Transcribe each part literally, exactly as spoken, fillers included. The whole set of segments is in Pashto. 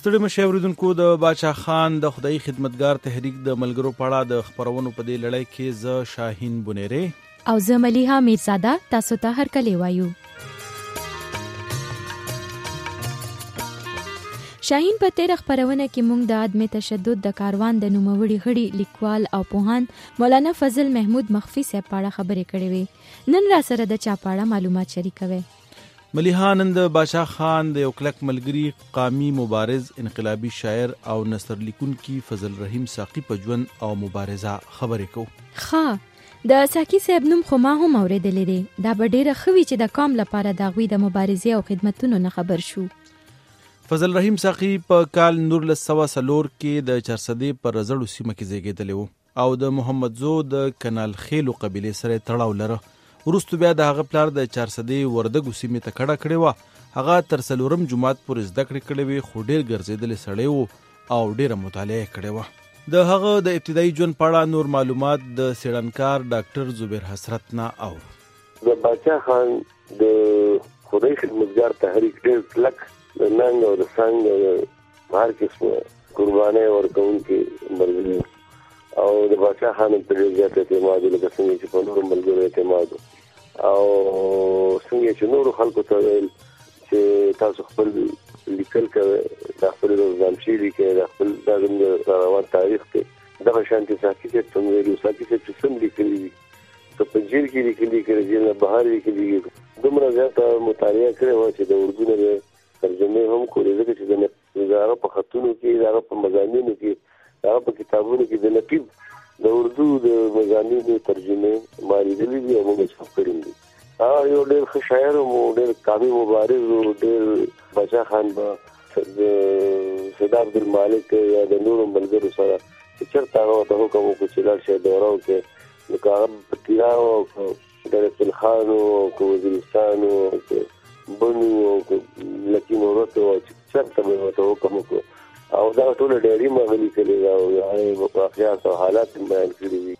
ستړي مشه اوریدونکو، د باچا خان د خدای خدمتګار تحریک د ملګرو په اړه د خبرونو په دې لړۍ کې زه شاهین بنيري او زه ملیحه میرزاده تاسو ته هرکلی وایو. شاهین، په تیر خبرونه کې موږ د عدم تشدد د کاروان د نوموړي غړي لیکوال او پوهاند مولانا فضل محمود مخفي صاحب په اړه خبرې کړې وې. نن را سره د چا په اړه معلومات شریکوي. ملیحه، نن د باچا خان د یو کلک ملګري، قامي مبارز، انقلابي شاعر او نثر لیکونکي فضل رحیم ساقي په ژوند او مبارزه خبرې کوو. ښه، د ساقي صاحب نوم خو ما هم اورېدلی دی. دا به ډېره ښه وي چې د قام لپاره د هغوی د مبارزې او خدمتونو نه خبر شو. فضل رحیم ساقي په کال نولس سوه څلور کې د چارسدې په رزړو سیمه کې زیږېدلی و او د محمد زو د کنال خیلو قبیلې سره تړاو لره. وروسته بیا د هغه پلار د چارسدې وردګو سیمې ته کډه کړې وه. هغه تر څلورم جماعت پورې زده کړې کړې وې، خو ډېر ګرځېدلی سړی و او ډېره مطالعه کړې وه. د هغه د ابتدایي ژوند په اړه نور معلومات د څېړنکار ډاکټر زبیر حسرت نه اورو. د باچا خان د خدای خدمتګار تحریک ډېر کلک د ننګ او د څنګ او هر قسمه قربانۍ ورکوونکي ملګري او د باچا خان په ډېر زیات اعتماد لکه څنګه چې په نورو ملګرو اعتماد او څنګه چې نورو خلکو ته ویل چې تاسو خپل لیکل کوئ، د خپل روزنامچې لیکئ، د خپل دا زموږ روان تاریخ کې دغه شانتې ساقي صاحب ته ویلي، ساقي صاحب چې سم لیکلي دي، که په جیل کې لیکلي، که د جیل نه بهر لیکلي، دومره زیاته مطالعه کړې وه چې د اردو نه ترجمې هم کولې، ځکه چې د هغه په خطونو کې، د هغه په مضامینو کې، د هغه په کتابونو کې د نقیب د اردو د مضامینو ترجمې ما لیدلي دي او موږ یې چاپ کړي دي. هغه یو ډېر ښه شاعر و، ډېر قامي مبارز و. ډېر باچا خان به د سید عبدالمالک یا د نورو ملګرو سره چې چېرته هغه ورته حکم وکړو چې لاړ شئ دوره وکړئ، نو که هغه په تیرا و او که درة الخان و او که وزیرستان و او که بن و او که لکي نورت و چې چېرته به ورته حکم وکړو او دا ټول ډېري مغلي کړي دا او هغه واقعیات او حالات بیان کړي دي.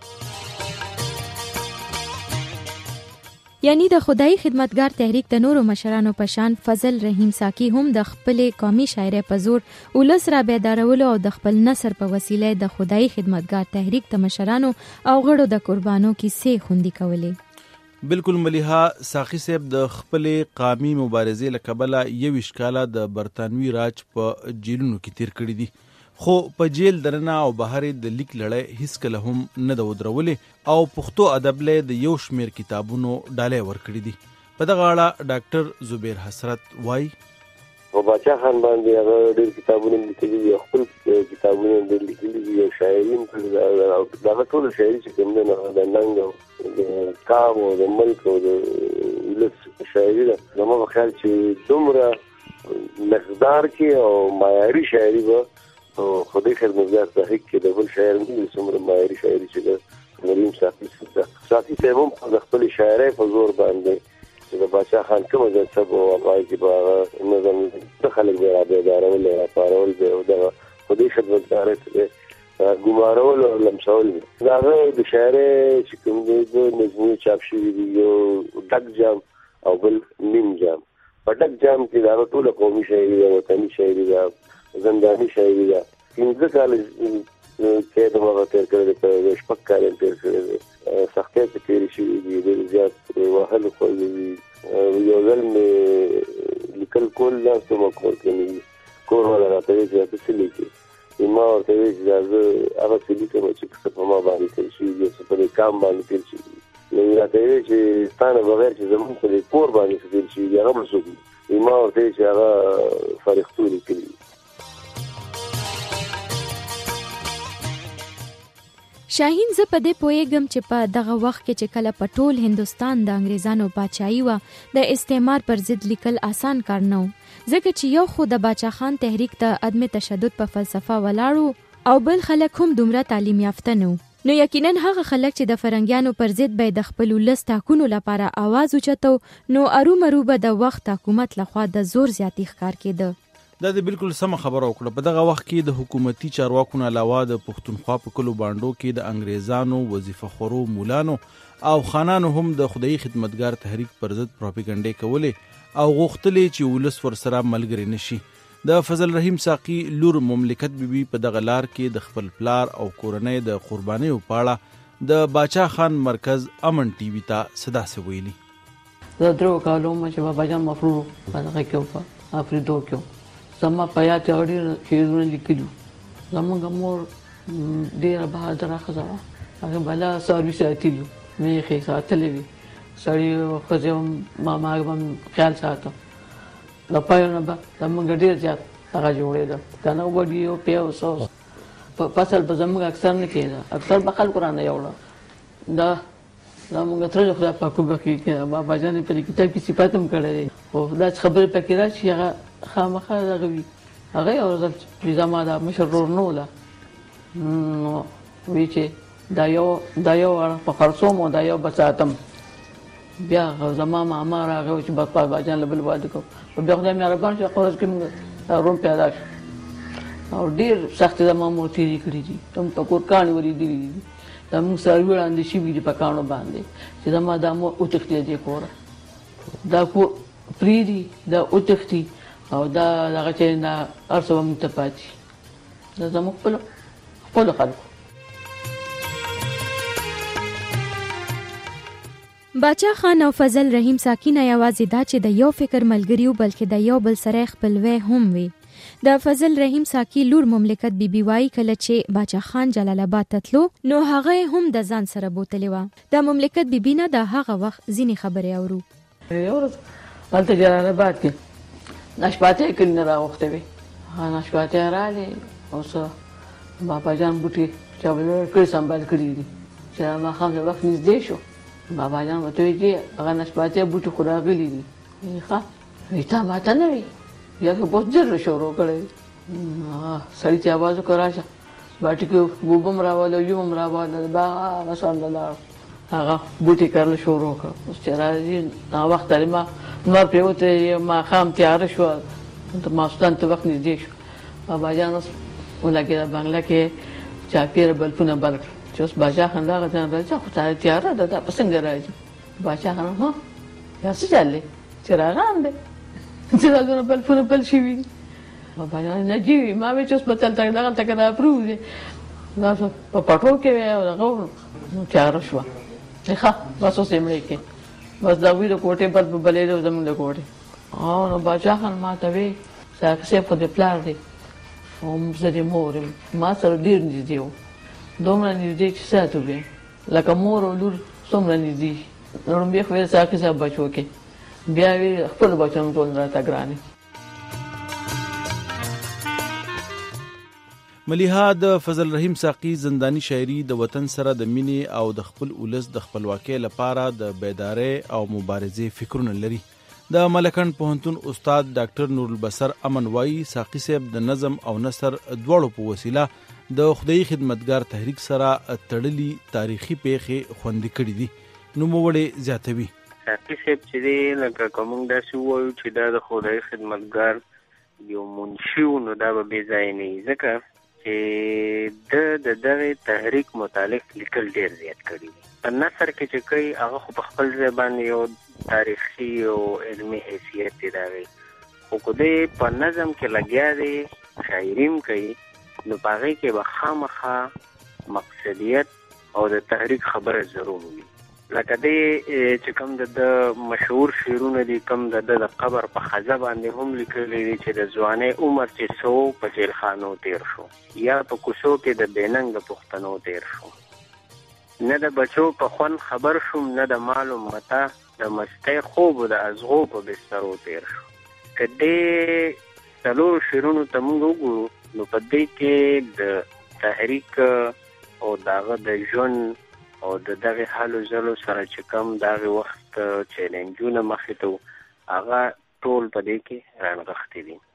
یعنی د خدای خدمتګار تحریک د نورو مشرانو په شان فضل رحیم ساقي هم د خپلې قومي شاعرۍ په زور ولس را بیدارولو او د خپل نثر په وسیله د خدای خدمتګار تحریک د مشرانو او غړو د قربانو کیسې خوندي کولې. بالکل ملیحه، ساقي صاحب د خپلې قامي مبارزې له کبله یویشت کاله د برطانوي راج په جیلونو کې تیر کړي دي، خو په جیل دننه او بهر د لیک لړۍ هیڅکله هم نه ده ودرولې او پښتو ادب له د یو شمېر کتابونو ډالۍ ورکړي دي. په دغه اړه ډاکټر زبیر حسرت وایي. په باچا خان باندې هغه ډېر کتابونه لیکلي دي، خپل کتابونه ډېر لیکلي دي او شاعري هم کړې ده او دغه ټوله شاعري چې کوم دی نو د ننګ او د قام او د ملک او د ولس شاعري ده. زما په خیال چې دومره مقدار کې او معیاري شاعري به خدای خدمتګار تحریک کې د بل شاعر نه وي څومره معیاري شاعري چې د مریم ساقي ساقي صاحب هم د خپلې شاعرۍ په زور باندې چې د باچا خان کومه جلسه به وه هغه کې به هغه نظم څه خلک به یې را بیدارول، یې راپارول به او دغه خدای خدمتګارۍ ته ګمارول او لمسول به. د هغه د شاعرۍ چې کوم دی دوه نظمونه چاپ شوي دي، یو ډک جام او بل نیم جام. په ډک جام کې د هغه ټوله قومي شاعري ده، وطني شاعري ده، زنداني شاعري ده. پنځه کاله قید هم هغه تېر کړی دی، شپږ کاله یې تېر کړی دی، سختۍ پې تېرې شوي دي، ډېر زیات وهلو خوړلي دي. یو ځل مې لیکل کول ناست وم کور کې مې کور والا راته ویل چې ته څه لیکې؟ ما ورته ویل چې دا زه هغه څه لیکم چې څه په ما باندې تېر شوي دي، څه په دې قام باندې تېر شوي دي. نو یې راته ویل چې ستا نه بغیر چې زمونږ په دې کور باندې څه تېر شوي دي هغه به څوک دي؟ ما ورته ویل چې هغه فرښتو لیکلي دي. شاهین، زه په دې پوهیږم چې په دغه وخت کې چې کله په ټول هندوستان د انګریزانو پاچایي وه، د استعمار پر ضد لیکل آسان کار نه و، ځکه چې یو خو د باچا خان تحریک د عدم تشدد په فلسفه ولاړ او بل خلک هم دومره تعلیم یافته نه و. نو یقینا هغه خلک چې د فرنګیانو پر ضد به د خپل ولس ټاکنو لپاره आवाज اوچتو، نو ارومرو به د وخت حکومت لخوا د زور زیاتی ښکار کېده. دا د بالکل سمه خبره وکړه. په دغه وخت کې د حکومتي چارواکو نه علاوه د پښتونخوا په کلو بانډو کې د انګریزانو وظیفه خورو مولانو او خانانو هم د خدای خدمتګار تحریک پر ضد پروپاګاندا کولې او غوښتلې چې ولس ورسره ملګری نشي. د فضل رحیم ساقي لور مملکت بیبي په دغه لار کې د خپل پلار او کورنۍ د قربانیو په اړه د باچا خان مرکز امن ټي وي ته صدا سه ویلي. زه درو کالو چې بابا جان مفرور په دغه کې په افریدو کې زما په یاد اړین شیرونه لیکلو. زمونږ مور ډېره بهادره ښځه وه، هغې بلا سرویس ساتلي مې ښې ساتلې وي. سړي ښځې ما ما به خیال ساته د پایو نه به زمونږ ډېر زیات هغه جوړېده که نه وډي او پی او سوس په فصل به زمونږ اکثر نه کېده، اکثر به خلکو رانه یوړه. دا زمونږ تره خدای پاک وبخښي بابا جان یې په دې کتاب کې صفت هم کړی دی، خو داسې خبرې پکې راشي هغه خامخا دغه وي. هغه یو ځل چې زما دا مشر ورور نه وله نو وایي چې دا یو دا یو په خرڅوم او دا یو به ساتم. بیا زما ماما راغی چې بس بابا جان له بل واده کوو، بیا خدای مهربان شو قرض کې موږ روم پیدا شو او ډېر سختې زما مور تېرې کړي دي. هم په کور کاڼي ورېدلي دي، زموږ څاروي ړانده شوي دي په کاڼو باندې چې زما دا مور وتښتې دې کوره، دا کور پرېږدي دا وتښتي او دا دغه چې دا هر څه به موږ ته پاتې شي. دا زموږ خپلو خپلو خلکو. باچا خان او فضل رحیم ساقي نه یوازې دا چې د یو فکر ملګري وو بلکې د یو بل سره خپلوي هم وي. د فضل رحیم ساقي لور مملکت بیبي وایي کله چې باچا خان جلال آباد ته تلو نو هغه هم د ځان سره بوتلې وه. د مملکت بیبي نه د هغه وخت ځینې خبرې اورو. یو ورځ هلته جلال آباد کې نشپاتۍ کلي نه راغوښتې وې، نشپاتۍ راغلې اوس بابا جان بوټي چا به کړي سنبال کړي دي چې ماښام د وخت نږدې شو. بابا جان ورته وایي چې هغه نشپاتۍ بوټي خو راغلي دي. ښه وایي تا ماته نه وایي یا که بس ډېر شروع کړی. سړي ته اواز وکړ راشه باټي کې اوبه هم راواله یو هم راواله بس همدا لاړ هغه بوټي کرل شروع کړ. اوس چې راځي ناوخته دی ما لمر پرېوتی ماښام تیاره شوه ماخوستن ته وخت نږدې شو. بابا جان اوس ولګېده بنګله کې چاپېره بلپونه بل کړل چې اوس باچا خان دغه ځان راځه خو تیاره ده دا به څنګه راځي. باچا خان ها یا څه چل دی چراغان دی چراغونه بلپونه بل شوي دي. بابا جان نجي وي ما وایي چې اوس به دلته دغلته که راپرېوځي دا په پټو کې وی او دغه نو تیاره شوه. ښه بس اوس یې مړې کړې بس د هغوی د کوټې بل به بلېده زموږ د کوټې. او نو باچا خان ما ته وایي ساقي صاحب خو د پلار دی او زه د مور یم ما سره ډېر نږدې و دومره نږدې چې ساعت وبیم لکه مور او لور څومره نږدې شي. لومبې خو یې ساقي صاحب بچو کې بیا وی خپلو بچیانو ټول راته ګران دي. ملیحه د فضل رحیم ساقي زنداني شاعري د وطن سره د مینې او د خپل ولس د خپلواکۍ لپاره د بیدارۍ او مبارزې فکرونه لري. د ملکند پوهنتون استاد ډاکټر نور البصر امن وایي ساقي صاحب د نظم او نثر دواړو په وسیله د خدای خدمتګار تحریک سره تړلي تاریخي پیښې خوندي کړي دي. نوموړی زیاتوي ساقي صاحب چې دی لکه که موږ داسې ووایو چې دا د خدای خدمتګار یو منشي و نو دا به بې ځایه نه وي ځکه چې د د دغې تحریک متعلق لیکل ډېر زیات کړي دي. په نثر کې چې کوي هغه خو په خپل ځای باندې یو تاریخي او علمي حیثیت دی د هغې، خو که دی په نظم کې لګیا دی شاعري هم کوي نو په هغې کې به خامخا مقصدیت او د تحریک خبره ضرور وي. لکه دی چې کوم د د مشهور شعرونه دي کوم د د قبر په خزه باندې هم لیکلی دي چې د ځوانۍ عمر چې سو په جیلخانو تیر شو یا په کوڅو کې د بېننګه پښتنو تیر شو، نه د بچو په خوند خبر شوم نه د مال و متا د مستۍ خوب و د ازغو په بسترو تیر شو. که دې څلورو شعرونو ته موږ وګورو نو په دې کې د تحریک او د هغه د ژوند او د دغه حالو ځلو سره چې کوم دغه وخت چیلنجونه مخې ته هغه ټول په دې کې رانغښتي دي.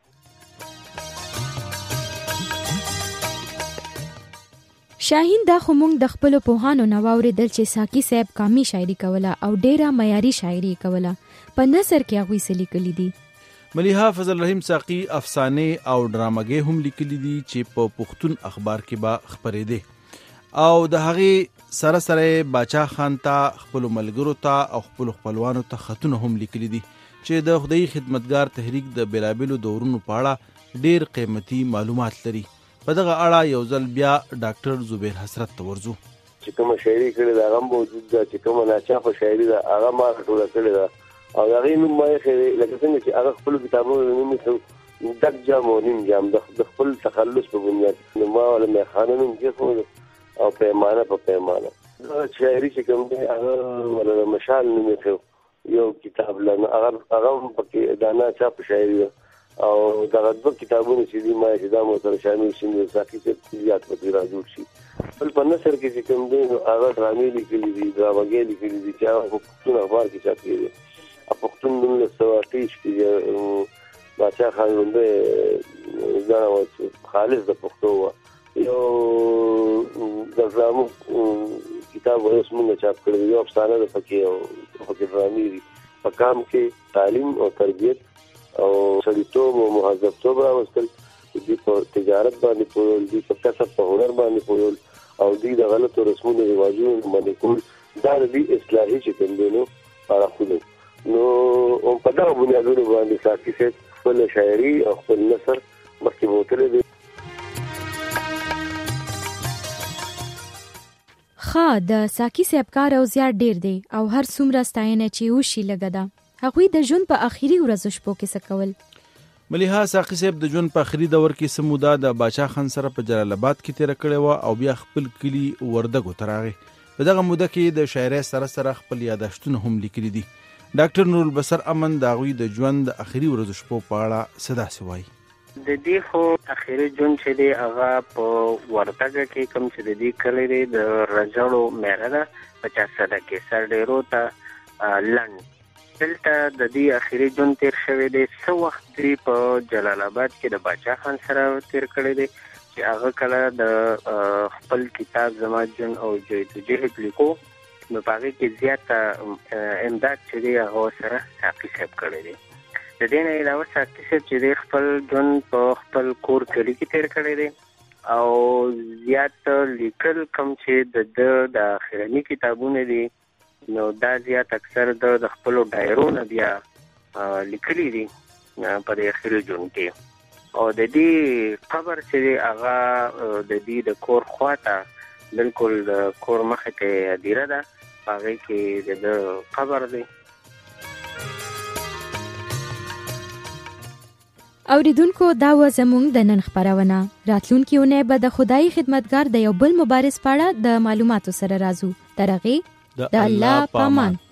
شاهین دا خو موږ د خپلو پوهانو نه واورېدل چې ساقي صاحب قامي شاعري کوله او ډېره معیاري شاعري کوله. په نثر کې هغوی څه لیکلي دي؟ ملیحه فضل رحیم ساقي افسانې او ډرامګې هم لیکلي دي چې په پښتون اخبار کې به خپرېدې او د هغې سره سره باچا خان ته خپلو ملګرو ته او خپلو خپلوانو ته خطونه هم لیکلي دي چې د خدای خدمتګار تحریک د بېلابېلو دورونو په اړه ډیر قیمتي معلومات لري. په دغه اړه یو ځل بیا ډاکټر زبیر حسرت ته ورځو. چې کومه شاعري کړې ده هغه موجود ده، چې کومه ناچافه شاعري ده هغه ما ټوله کړې ده او هغې نوم ما ایښی دی لکه څنګه چې هغه خپلو کتابونو نوم ایښی ډک جام او نیم جام د خپل تخلص په بنیاد. نو ما له میخانه نوم کېښود او پیمانه په پیمانه. دغه شاعري چې کوم دی هغه ولې مشال نوم ایښی یو کتاب لنه هغه هغه هم پکې دا ناچافه شاعري ده او دغه دوه کتابونه چې دي ما چې دا مو سره شامل شي نو ساقي صاحب زیات پکې را جوړ شي. بل په نثر کې چې کوم دی نو هغه ډرامې لیکلي دي، ډرامګې لیکلي دي چې هغه په پښتون اخبار کې چاپ کېږي. پښتون نولس سوه اته کې باچا خان لومړی ځان خالص د پښتو وه یو د ډرامو کتاب اوس موږ چاپ کړی دی، یو افسانه ده پکې او پکې ډرامې دي. په کام کې تعلیم او تربیت او سړیتوب او مهذبتوب راوستل، دوی په تجارت باندې پوهول، دوی په کسب په هنر باندې پوهول او دوی د غلطو رسمونو رواجونو باندې کول. دا د دوی اصلاحي چې کوم دی نو اړخونه نو په دغه بنیادونو باندې ساقي صاحب خپل شاعري او خپل نثر مخکې بوتلی دی. ښه، د ساقي صاحب کار او زیار ډیر دی او هر څومره ستاینه چې وشي لږه ده. هغوی د ژوند په آخري ورځو شپو کې څه کول؟ ملیحه ساقي صاحب د ژوند په آخري دور کې څه موده د باچا خان سره په جلال آباد کې تېره کړې وه او بیا خپل کلي وردګو ته راغی. په دغه موده کې د شاعرۍ سره سره خپل یاداشتونه هم لیکلي دي. ډاکټر نورالبصر امن د هغوی د ژوند د آخري ورځو شپو په اړه څه داسې وایي. د دې خو آخري ژوند چې دی هغه په وردګه کې کوم چې د دې کلی دی د رجړو میره ده په چارسده کې سرډیرو ته لنډ دلته د دې آخري ژوند تیر شوی دی. څه وخت دی په جلال آباد کې د باچا خان سره تیر کړی دی چې هغه کله د خپل کتاب زما ژوند او جدوجهد لیکو نو په هغې کې زیاته امداد چې دی هغه سره ساقي صاحب کړی دی. د دې نه علاوه ساقي صاحب چې دی خپل ژوند په خپل کور کلي کې تیر کړی دی او زیات لیکل کوم چې د ده د آخرني کتابونه دي نو دا زیات اکثر د خپلو ډایرو نه بیا لیکلي دي په دې آخري ژوند کې. او د دې قبر چې دی هغه د دې د کور خواته بالکل د کور مخې کې هدیره ده، په هغې کې د ده قبر دی. اوریدونکو دا و زموږ د نن خپرونه. راتلونکي اونۍ به د خدایي خدمتګار د یو بل مبارز په اړه د معلوماتو سره راځو. تر هغې د الله پامان.